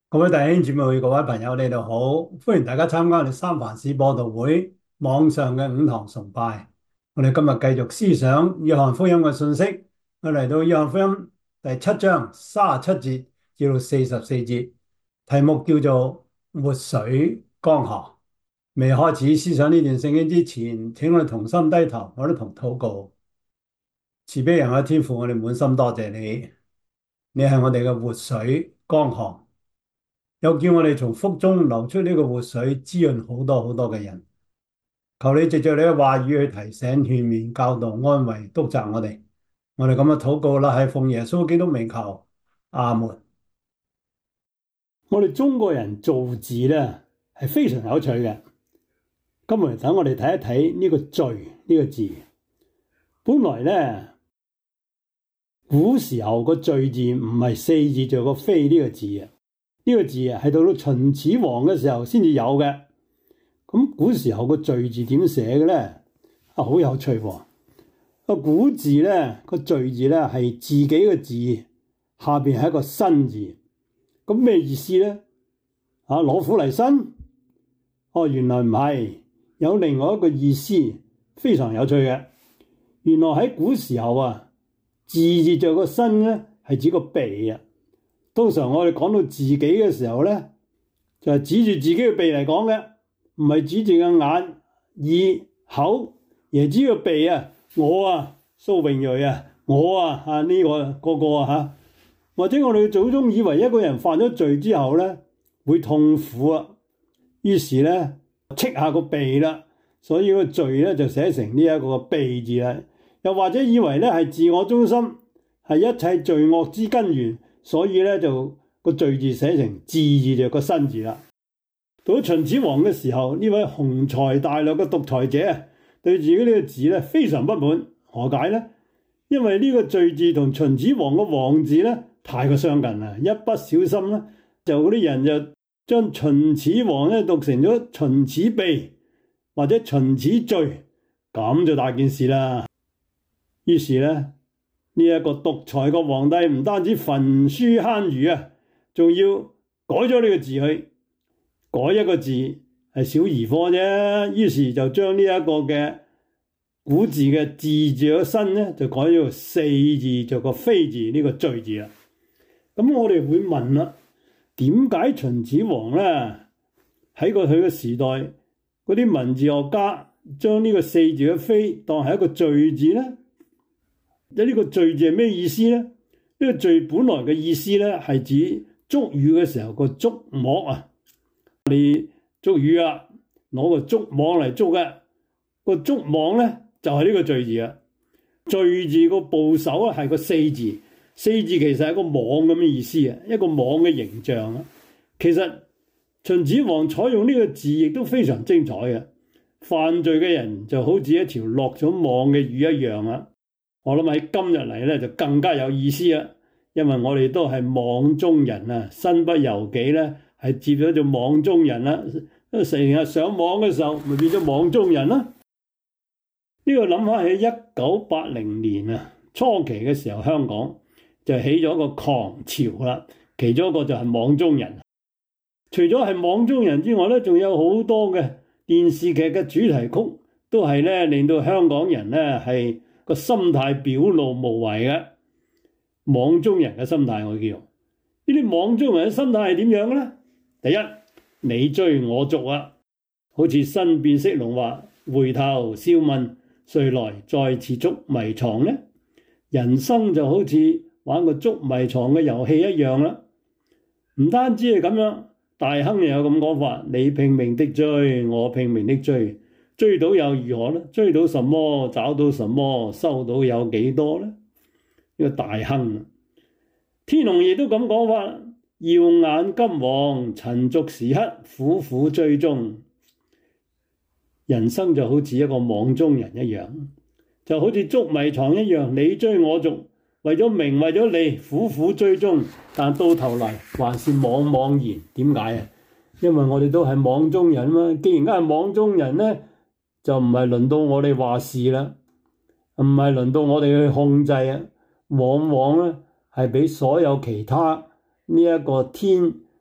各位弟兄姊妹、各位朋友，你哋好！歡迎大家參加我哋三藩市播道會網上嘅午堂崇拜。我哋今日繼續思想約翰福音嘅信息，我嚟到約翰福音第七章37節至到44節，題目叫做活水江河。未開始思想呢段聖經之前，請我哋同心低頭，我哋同禱告。慈悲人嘅天父，我哋滿心多謝你，你係我哋嘅活水江河。又叫我哋從腹中流出呢個活水，滋潤好多好多嘅人。求你藉着你嘅話語去提醒、勸勉、教導、安慰、督責我哋。我哋咁樣禱告啦，係奉耶穌基督名求，阿門。我哋中國人造字咧係非常有趣嘅。今日等我哋睇一睇呢個序呢個字。本來咧古時候個序字唔係四字，就個非呢個字啊。呢個字啊，係到秦始皇嘅時候先至有嘅。咁古時候個序字點寫嘅咧？啊，好有趣喎！個古字咧，個序字咧係自己嘅字，下邊係一個辛字。咁咩意思咧？啊，攞苦嚟辛？哦，原來唔係，有另外一個意思，非常有趣嘅。原來喺古時候啊，字着個辛咧係指個鼻啊。通常我哋講到自己嘅時候咧，就係指住自己嘅鼻嚟講嘅，唔係指住個眼、耳、口，而係指個鼻啊！我啊，蘇榮瑞啊，我啊，呢個個啊嚇，或者我哋嘅祖宗以為一個人犯咗罪之後咧會痛苦啊，於是咧戚下個鼻啦，所以個罪咧就寫成呢一個鼻字啦。又或者以為咧係自我中心，係一切罪惡之根源。所以咧就個序字寫成字字就個辛字啦。到咗秦始皇嘅時候，呢位雄才大略嘅獨裁者對自己呢個字咧非常不滿。何解呢？因為呢個序字同秦始皇嘅皇字咧太過相近啦，一不小心咧就嗰啲人就將秦始皇咧讀成咗秦始鼻或者秦始序，咁就大件事啦。於是咧，呢一個獨裁嘅皇帝唔單止焚書坑儒啊，仲要改咗呢個字去，改一個字係小兒科啫。於是就將呢一個嘅古字嘅字字嘅辛咧，就改咗四字就個非字呢個序字啦。咁我哋會問啦，點解秦始皇咧喺佢嘅時代嗰啲文字學家將呢個四字嘅非當係一個序字咧？呢個序字係咩意思咧？呢個序本來嘅意思咧係指捉魚嘅時候個捉網啊，你捉魚啊，攞個捉網嚟捉嘅，個捉網咧就係呢個序字啊。序字個部首啊係個四字，四字其實係個網咁嘅意思啊，一個網嘅形象啊。其實秦始皇採用呢個字亦都非常精彩嘅，犯罪嘅人就好似一條落咗網嘅魚一樣啊。我諗喺今日嚟咧就更加有意思啦，因為我哋都係網中人啊，身不由己咧，係接咗做網中人啦。成日上網嘅時候，咪變咗網中人啦。呢個諗翻起1980年啊，初期嘅時候，香港就起咗個狂潮啦，其中一個就係網中人。除咗係網中人之外咧，仲有好多嘅電視劇嘅主題曲，都係咧令到香港人咧係個心態表露無遺嘅。網中人嘅心態我叫呢啲網中人嘅心態係點樣嘅咧？第一，你追我逐啊，好似新變色龍話回頭笑問誰來再次捉迷藏呢？人生就好似玩個捉迷藏嘅遊戲一樣啦。唔單止係咁樣，大亨又有咁講法，你拼命的追，我拼命的追，追到又如何呢？追到什麼？找到什麼？收到有幾多呢？呢個大亨天龍亦都咁講法，耀眼金黃，塵俗時刻，苦苦追蹤。人生就好似一個網中人一樣，就好似捉迷藏一樣，你追我逐，為咗名為咗利，苦苦追蹤，但到頭嚟還是茫茫然。點解啊？因為我哋都係網中人嘛。既然係網中人咧，就唔係輪到我哋話事啦，唔係輪到我哋去控制啊。往往咧係俾所有其他呢一個天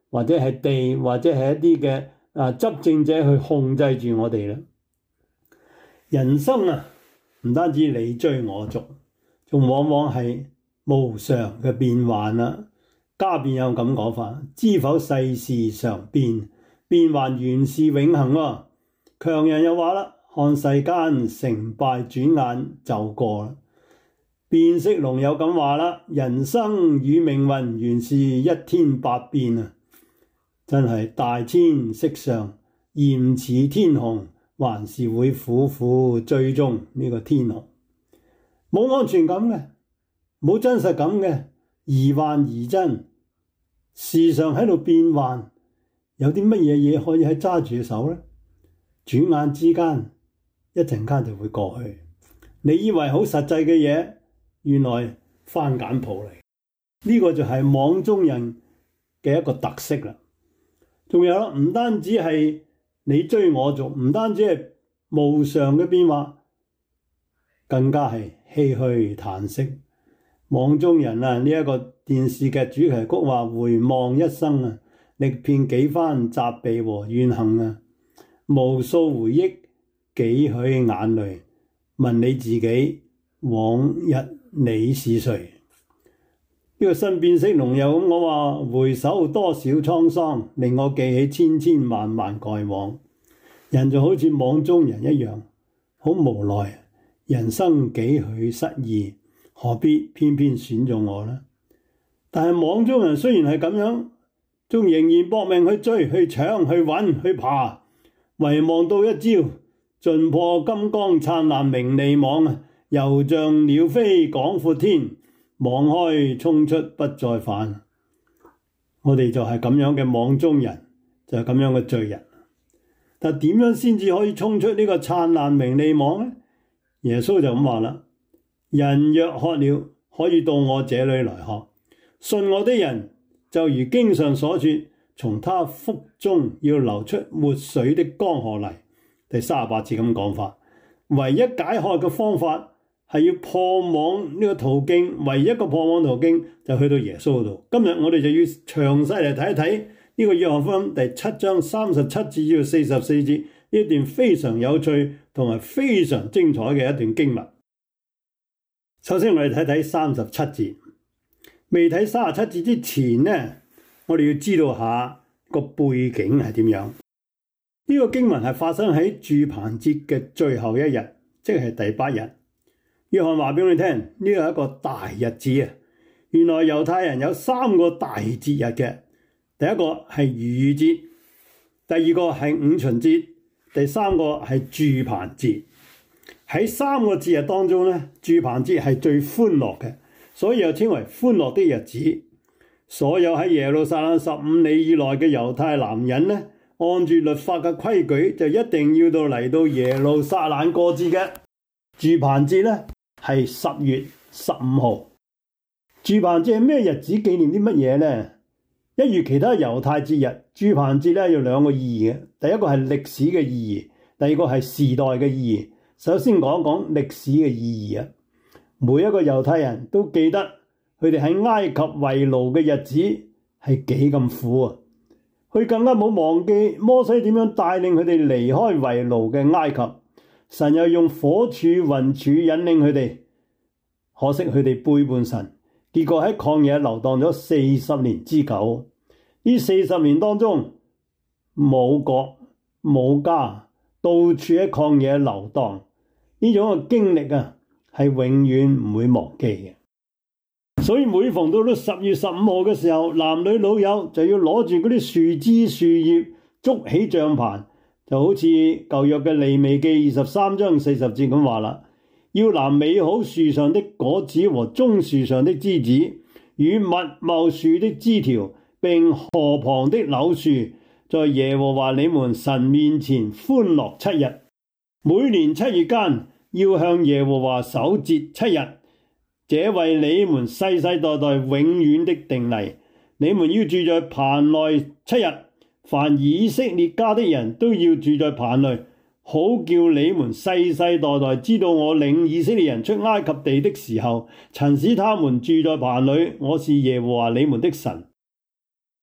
或者係地，或者係一啲嘅執政者去控制住我哋啦。人生唔單止你追我逐，仲往往係無常嘅變幻啦。家變有咁講法，知否世事常變，變幻原是永恆喎。強人又話啦，看世間成敗轉眼就過啦。變色龍又咁話啦，人生與命運原是一天百變啊！真係大千色上嚴似天虹，還是會苦苦追蹤呢個天虹。冇安全感嘅，冇真實感嘅，疑幻疑真，時常喺度變幻，有啲乜嘢嘢可以喺揸住手呢？轉眼之間，一陣間就會過去。你以為好實際嘅嘢，原來翻簡譜嚟。呢個就係網中人嘅一個特色啦。仲有啦，唔單止係你追我逐，唔單止係無常嘅變化，更加係唏噓嘆息。網中人呢一個電視劇主題曲話：回望一生歷遍幾番責備和怨恨無數回憶，幾許眼淚。問你自己，往日你是誰？呢個新變色龍又咁講話：回首多少滄桑，令我記起千千萬萬過往。人就好似網中人一樣，好無奈，人生幾許失意，何必偏偏選中我呢？但係網中人雖然係咁樣，仲仍然搏命去追、去搶、去揾、去爬，唯望到一朝盡破金剛燦爛名利網，猶像鳥飛廣闊天，網開衝出不再返。我哋就係咁樣嘅網中人，就係咁樣嘅罪人。但點樣先至可以衝出呢個燦爛名利網呢？耶穌就咁話啦：人若渴了，可以到我這裏來喝。信我的人，就如經上所說，從他腹中要流出活水的江河嚟。第38節咁講法，唯一解渴嘅方法係要破網呢個途徑，唯一一個破網途徑就去到耶穌度。今日我哋就要詳細嚟睇一睇呢個約翰福音第7章37節至44節，呢一段非常有趣同埋非常精彩嘅一段經文。首先我哋睇睇37節，未睇37節之前呢，我哋要知道下個背景係點樣。呢個經文係發生喺住棚節嘅最後一日，即係第8日。約翰話俾我哋聽，呢個係一個大日子啊！原來猶太人有3個大節日嘅，第一個係逾越節，第二個係五旬節，第三個係住棚節。喺3個節日當中呢，住棚節係最歡樂嘅，所以又稱為歡樂的日子。所有喺耶路撒冷15里以內嘅猶太男人呢，按住律法嘅規矩，就一定要嚟到耶路撒冷過節嘅。住棚節呢係10月15號。住棚節係咩日子？紀念啲乜嘢呢？一如其他猶太節日，住棚節呢有2個意義嘅。第一個係歷史嘅意義，第二個係時代嘅意義。首先講一講歷史嘅意義啊！每一個猶太人都記得佢哋喺埃及為奴嘅日子係幾咁苦啊！佢更加冇忘記摩西點樣帶領佢哋離開為奴嘅埃及，神又用火柱雲柱引領佢哋。可惜佢哋背叛神，結果喺曠野流蕩咗40年之久。呢40年當中冇國冇家，到處喺曠野流蕩，呢種嘅經歷係永遠唔會忘記嘅。所以每逢到10月15號嘅時候，男女老幼就要攞住嗰啲樹枝樹葉築起帳棚，就好似舊約嘅利未記23章40節咁話啦，要拿美好樹上的果子和棕樹上的枝子，與密茂樹的枝條，並河旁的柳樹，在耶和華你們神面前歡樂7日。每年7月間要向耶和華守節7日。這為你們世世代代永遠的定例，你們要住在棚內7日，凡以色列家的人都要住在棚內，好叫你們世世代代知道我領以色列人出埃及地的時候，曾使他們住在棚裏，我是耶和華你們的神。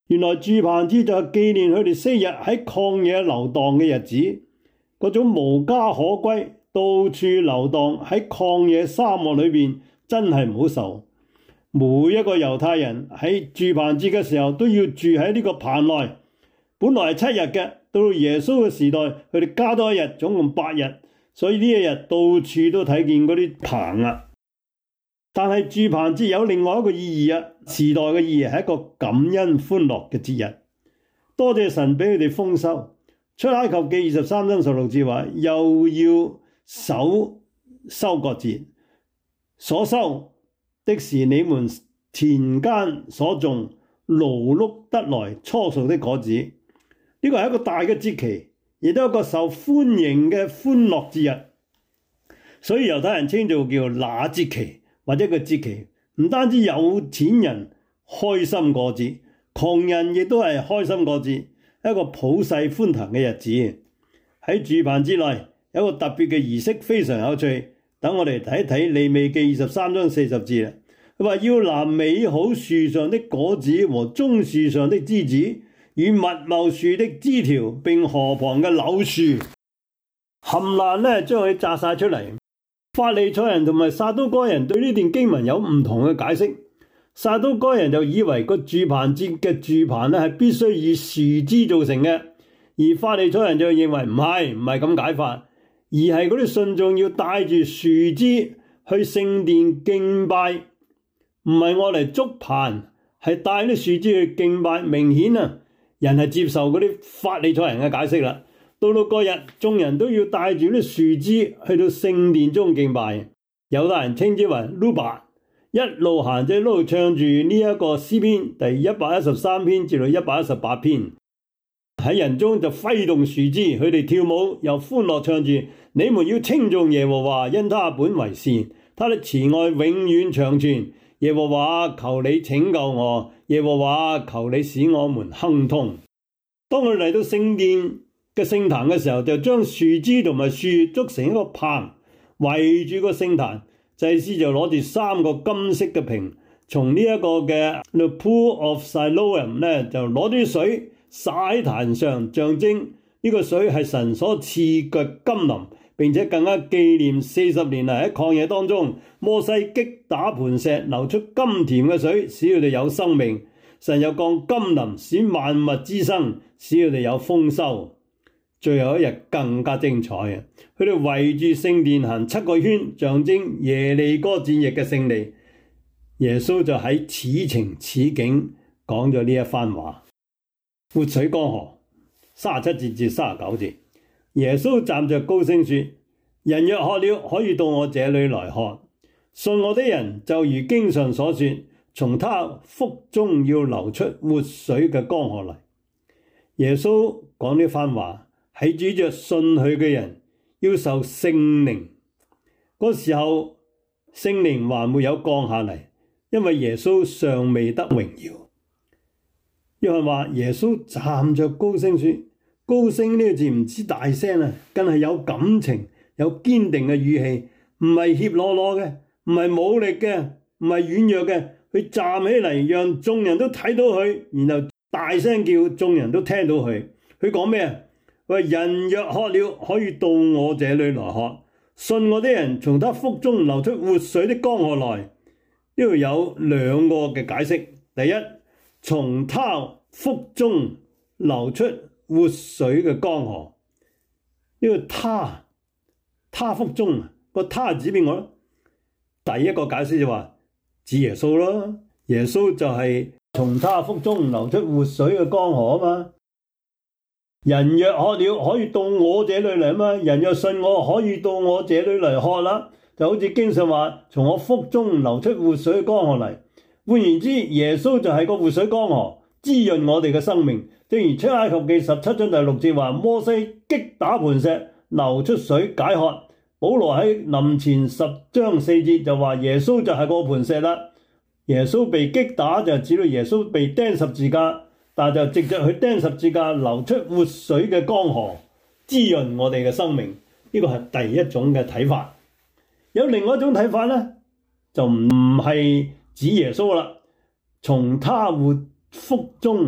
原來住棚節就係紀念佢哋昔日喺曠野流蕩嘅日子，嗰種無家可歸、到處流蕩喺曠野沙漠裏面，真係唔好受。每一個猶太人喺住棚節嘅時候都要住喺呢個棚內，本來係7日嘅，到耶穌嘅時代，佢哋加多一日，總共8日，所以呢一日到處都睇見嗰啲棚啊。但係住棚節有另外一個意義啊，時代嘅意義係一個感恩歡樂嘅節日，多謝神俾佢哋豐收。出埃及記23章16節話，又要守收割節，所收的是你們田間所種勞碌得來初熟的果子。呢個係一個大嘅節期，亦都係一個受歡迎嘅歡樂節日，所以猶太人稱做叫那節期。或者個節期唔單止有錢人開心過節，窮人亦都係開心過節，一個普世歡騰嘅日子。喺住棚節內有一個特別嘅儀式，非常有趣。等我哋睇一睇利未記23章40節啦。佢話要拿美好樹上的果子和棕樹上的枝子，與密茂樹的枝條，並河旁嘅柳樹，冚爛呢將佢摘晒出嚟。法利賽人同埋撒都該人對呢段經文有唔同嘅解釋。撒都該人就以為個住棚節嘅住棚咧係必須以樹枝造成嘅，而法利賽人就認為唔係咁解法，而係嗰啲信眾要帶住樹枝去聖殿敬拜，唔係愛嚟築棚，係帶啲樹枝去敬拜。明顯啊，人係接受嗰啲法利賽人嘅解釋啦。到嗰日，眾人都要帶住啲樹枝去到聖殿中敬拜。猶太人稱之為 Luba， 一路行就一路唱住呢一個詩篇第113篇至到118篇。喺人中就揮動樹枝，佢哋跳舞又歡樂唱住：你們要稱頌耶和華，因他本為善，他的慈愛永遠長存。耶和華，求你拯救我，耶和華，求你使我們亨通。當佢嚟到聖殿嘅聖壇嘅時候，就將樹枝同埋樹築成一個棚，圍住個聖壇。祭司就攞住3個金色嘅瓶，從呢一個嘅 The Pool of Siloam 咧，就攞啲水灑喺壇上，象徵呢個水係神所賜嘅甘霖，並且更加紀念40年嚟喺曠野當中，摩西擊打磐石，流出甘甜嘅水，使佢哋有生命。神又降甘霖，使萬物滋生，使佢哋有豐收。最後一日更加精彩啊！佢哋圍住聖殿行7個圈，象徵耶利哥戰役嘅勝利。耶穌就喺此情此景講咗呢一番話。活水江河37節至39節，耶穌站着高聲說：人若渴了，可以到我這裏來喝。信我的人就如經上所說，從他腹中要流出活水嘅江河來。耶穌講呢番話係指着信佢嘅人要受聖靈。嗰時候聖靈還沒有降下嚟，因為耶穌尚未得榮耀。約翰話耶穌站着高聲說，高聲呢個字唔止大聲啊，更係有感情、有堅定嘅語氣，唔係怯懦懦嘅，唔係冇力嘅，唔係軟弱嘅。佢站起嚟，讓眾人都睇到佢，然後大聲叫，眾人都聽到佢。佢講咩啊？佢話人若渴了，可以到我這裏來喝。信我的人，從他腹中流出活水的江河來。呢度有2個嘅解釋。第一，從他腹中流出活水嘅江河。呢個他腹中個他指邊個？第一個解釋就話指耶穌啦。耶穌就係從他腹中流出活水嘅江河啊嘛。人若渴了，可以到我這裏嚟啊嘛。人若信我，可以到我這裏嚟喝啦。就好似經上話，從我腹中流出活水江河嚟。換言之，耶穌就係個活水江河，滋潤我哋嘅生命。正如出埃及記17章第6節話，摩西擊打磐石，流出水解渴。保羅喺林前10章4節就話，耶穌就係個磐石啦。耶穌被擊打就指到耶穌被釘十字架。但就藉着佢釘十字架流出活水嘅江河，滋潤我哋嘅生命。呢個係第一種嘅睇法。有另外一種睇法呢，就唔係指耶穌啦。從他腹中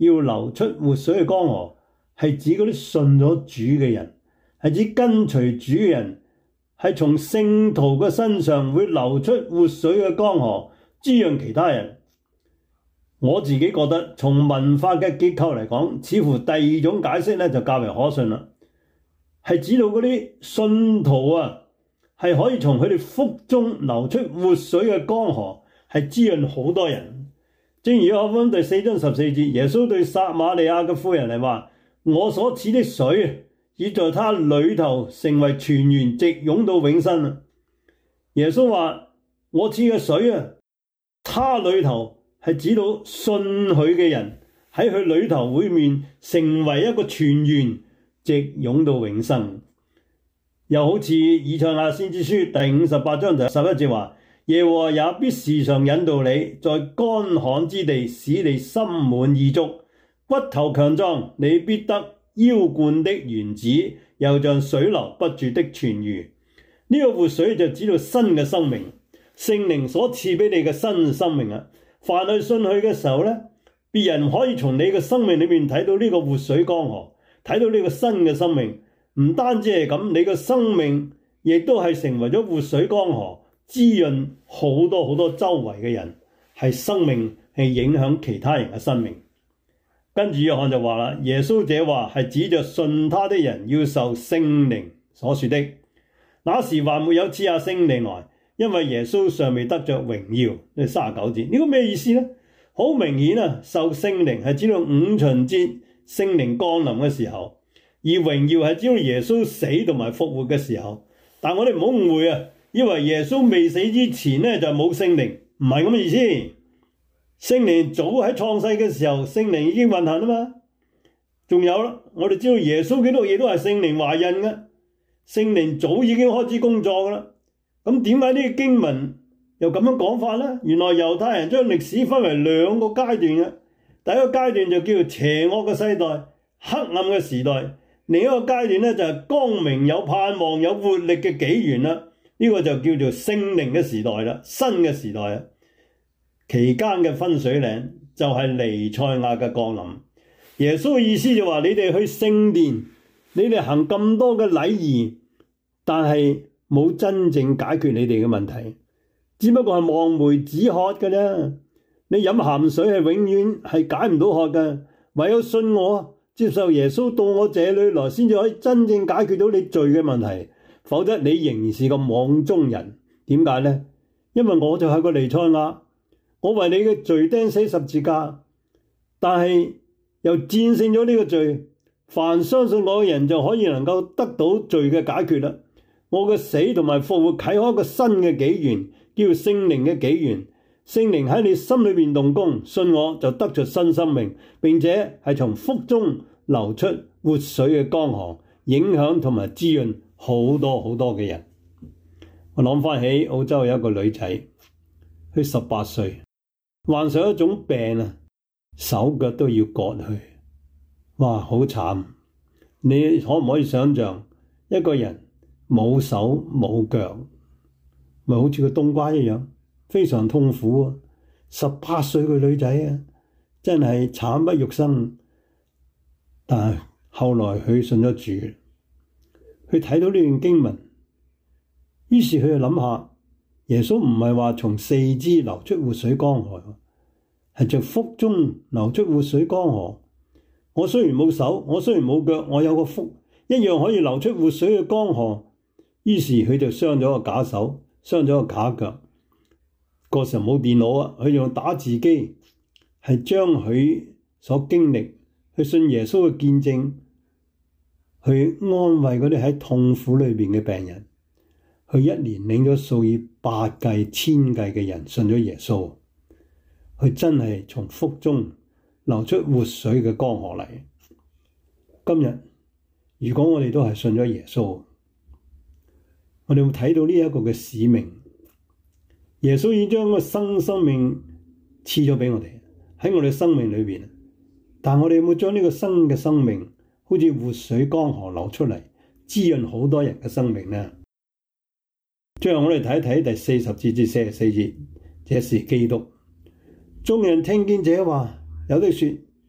要流出活水嘅江河，係指嗰啲信咗主嘅人，係指跟隨主嘅人，係從聖徒嘅身上會流出活水嘅江河，滋養其他人。我自己覺得從文化嘅結構嚟講，似乎第二種解釋就較為可信啦，係指到嗰啲信徒係可以從佢哋腹中流出活水嘅江河，係滋潤好多人。正如約翰福音第4章14節，耶穌對撒瑪利亞嘅婦人嚟話：我所賜的水已在他裏頭成為泉源，直湧到永生。耶穌話：我賜嘅水他裏頭係指到信佢嘅人喺佢裏頭會面成為一個泉源，直湧到永生。又好似以賽亞先知書第58章第11節話：耶和華也必時常引導你，在乾旱之地使你心滿意足，骨頭強壯，你必得澆灌的園子，又像水流不住的泉源。呢個活水就指到新嘅生命，聖靈所賜俾你嘅新生命啊！凡去信佢嘅時候呢，別人可以從你嘅生命裏面睇到呢個活水江河，睇到呢個新嘅生命。唔單止係咁，你嘅生命亦都係成為咗活水江河，滋潤好多好多周圍嘅人，係生命係影響其他人嘅生命。跟住約翰就話啦，耶穌這話係指着信他的人要受聖靈所說的。那時還沒有賜下聖靈來，因為耶穌尚未得着榮耀。呢39節，呢個咩意思呢？好明顯受聖靈係指到五旬節聖靈降臨嘅時候，而榮耀係指到耶穌死同埋復活嘅時候。但我哋唔好誤會以為耶穌未死之前就冇聖靈，唔係咁嘅意思。聖靈早喺創世嘅時候，聖靈已經運行嘛。仲有我哋知道耶穌基督亦都係聖靈懷孕嘅，聖靈早已經開始工作噶啦。咁點解呢個經文又咁樣講法呢？原來猶太人將歷史分為兩個階段嘅，第一個階段就叫做邪惡嘅世代、黑暗嘅時代，另一個階段就係光明有盼望有活力嘅紀元啦。呢個就叫做聖靈嘅時代啦，新嘅時代啊。期間嘅分水嶺就係彌賽亞嘅降臨。耶穌嘅意思就話：你哋去聖殿，你哋行咁多嘅禮儀，但係冇真正解決你哋嘅問題，只不過係望梅止渴嘅啫。你飲鹹水係永遠係解唔到渴嘅，唯有信我，接受耶穌到我這裏來，先至可以真正解決到你罪嘅問題。否則你仍然是個網中人。點解呢？因為我就係個彌賽亞，我為你嘅罪釘死十字架，但係又戰勝咗呢個罪。凡相信我嘅人就可以能夠得到罪嘅解決啦。我嘅死同埋復活啟開一個新嘅紀元，叫聖靈嘅紀元。聖靈喺你心裏面動工，信我就得着新生命，並且係從腹中流出活水嘅江河，影響同埋滋潤好多好多嘅人。我諗翻起澳洲有一個女仔，佢18歲，患上一種病手腳都要割去，哇，好慘！你可唔可以想象一個人冇手冇腳，咪好似個冬瓜一樣，非常痛苦。18歲嘅女仔真係慘不欲生。但係後來佢信咗主，佢睇到呢段經文，於是佢就諗下，耶穌唔係話從四肢流出活水江河，係從腹中流出活水江河。我雖然冇手，我雖然冇腳，我有個腹，一樣可以流出活水嘅江河。於是佢就傷咗個假手，傷咗個假腳。嗰時候冇電腦佢用打字機，係將佢所經歷，去信耶穌嘅見證，去安慰嗰啲喺痛苦裏面嘅病人。佢一年領咗數以百計、千計嘅人信咗耶穌。佢真係從腹中流出活水嘅江河嚟。今日如果我哋都係信咗耶穌，我哋會睇到呢一個嘅使命。耶穌已經將個新生命賜咗俾我哋，喺我哋生命裏邊。但我哋有冇將呢個新嘅生命好似活水江河流出嚟，滋潤好多人嘅生命呢？最後我哋睇一睇第40節至44節，這是基督。眾人聽見這話，有的說：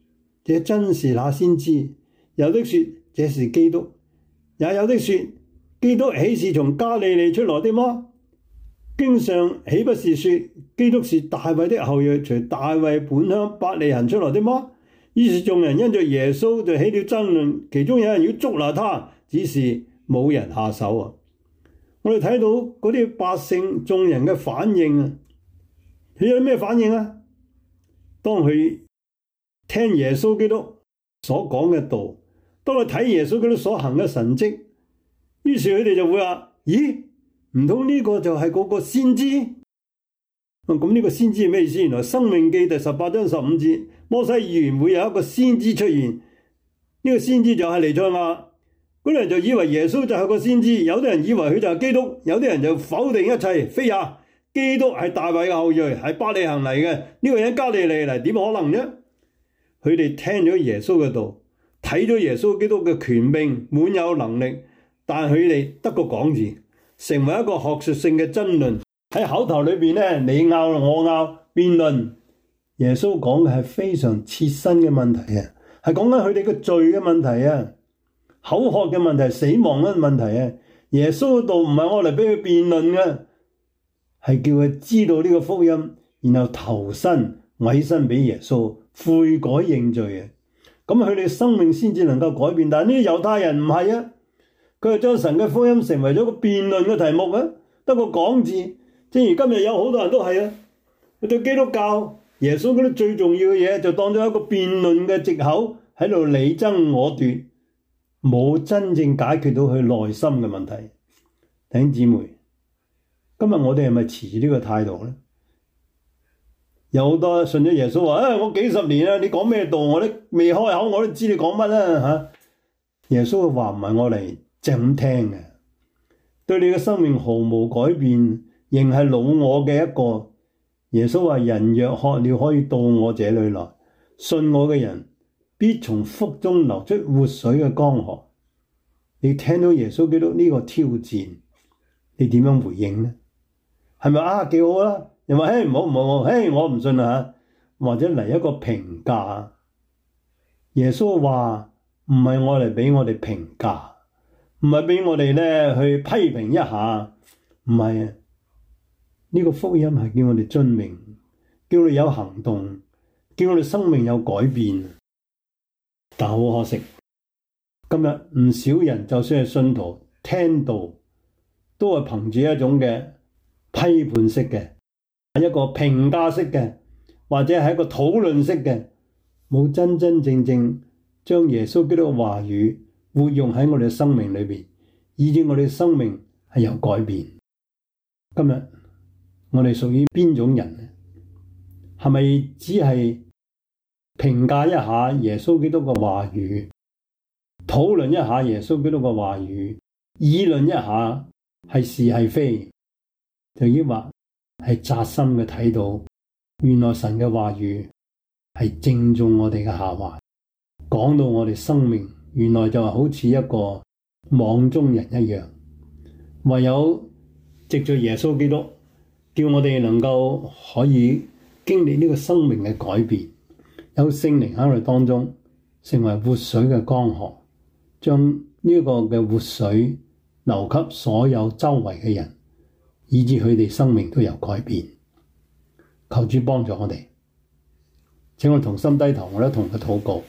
這真是那先知；有的說這是基督；也有的說基督豈是從加利利出來的嗎？經上豈不是說基督是大衛的後裔，從大衛本鄉伯利恆出來的嗎？於是眾人因着耶穌就起了爭論，其中有人要捉拿他，只是冇人下手啊！我哋睇到嗰啲百姓眾人嘅反應啊，佢有咩反應啊？當佢聽耶穌基督所講嘅道，當佢睇耶穌基督所行嘅神蹟，於是佢哋就會話：咦，唔通呢個就係嗰個先知？咁呢個先知係咩意思？原來《申命記》第18章15節，摩西預言會有一個先知出現，呢個先知就係彌賽亞。嗰啲人就以為耶穌就係個先知，有啲人以為佢就係基督，有啲人就否定一切，非也，基督係大衛嘅後裔，係伯利恆嚟嘅，呢個人加利利嚟，點可能啫？佢哋聽咗耶穌嘅道，睇咗耶穌基督嘅權柄，滿有能力，但佢哋得個講字，成為一個學術性嘅爭論，喺口頭裏邊咧，你拗我拗，辯論。耶穌講嘅係非常切身嘅問題啊，係講緊佢哋嘅罪嘅問題啊，口渴嘅問題，死亡嘅問題啊。耶穌嘅道唔係我嚟俾佢辯論嘅，係叫佢知道呢個福音，然後投身委身俾耶穌，悔改認罪啊。咁佢哋生命先至能夠改變。但係呢啲猶太人唔係啊，佢係將神嘅福音成為咗個辯論嘅題目啊，得個講字。正如今日有好多人都係啊，佢對基督教、耶穌嗰啲最重要嘅嘢就當咗一個辯論嘅藉口，喺度你爭我奪，冇真正解決到佢內心嘅問題。弟兄姊妹，今日我哋係咪持住呢個態度呢？有好多信咗耶穌話：我幾十年啦，你講咩道我都未開口，我都知你講乜啦嚇。耶穌嘅話唔係我嚟就咁聽嘅，對你嘅生命毫無改變，仍係老我嘅一個。耶穌話：人若渴了，可以到我這裏來，信我嘅人必從腹中流出活水嘅江河。你聽到耶穌基督呢個挑戰，你點樣回應呢？係咪幾好啦？又話唔好，我唔信啦嚇，或者嚟一個評價。耶穌話唔係我嚟俾我哋評價，唔係俾我哋咧去批評一下，唔係啊。呢個福音係叫我哋遵命，叫我哋有行動，叫我哋生命有改變。但好可惜，今日唔少人就算係信徒，聽道都係憑住一種嘅批判式嘅，一個評價式嘅，或者係一個討論式嘅，冇真真正正將耶穌基督嘅話語活用喺我哋嘅生命裏邊，以致我哋嘅生命係有改變。今日我哋屬於邊種人呢？係咪只係評價一下耶穌基督嘅話語，討論一下耶穌基督嘅話語，議論一下係是係非，就抑或係扎心嘅睇到原來神嘅話語係正中我哋嘅下懷，講到我哋生命原來就好似一個網中人一樣，唯有藉着耶穌基督，叫我哋能夠可以經歷呢個生命嘅改變，有聖靈喺我哋當中成為活水嘅江河，將呢個嘅活水流給所有周圍嘅人，以致佢哋生命都有改變。求主幫助我哋，請我同心低頭，我哋同佢禱告。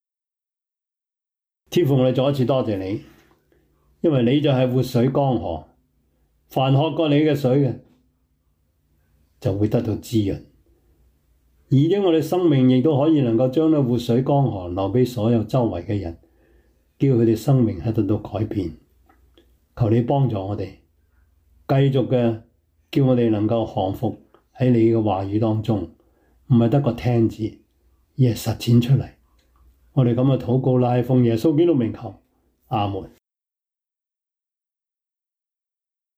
天父，我哋再一次多謝你，因為你就係活水江河，凡喝過你嘅水嘅就會得到滋潤，而且我哋生命亦都可以能夠將呢活水江河流俾所有周圍嘅人，叫佢哋生命喺度到改變。求你幫助我哋，繼續嘅叫我哋能夠降服喺你嘅話語當中，唔係得個聽字，而係實踐出嚟。我哋咁嘅禱告啦，係奉耶穌基督名求，阿門。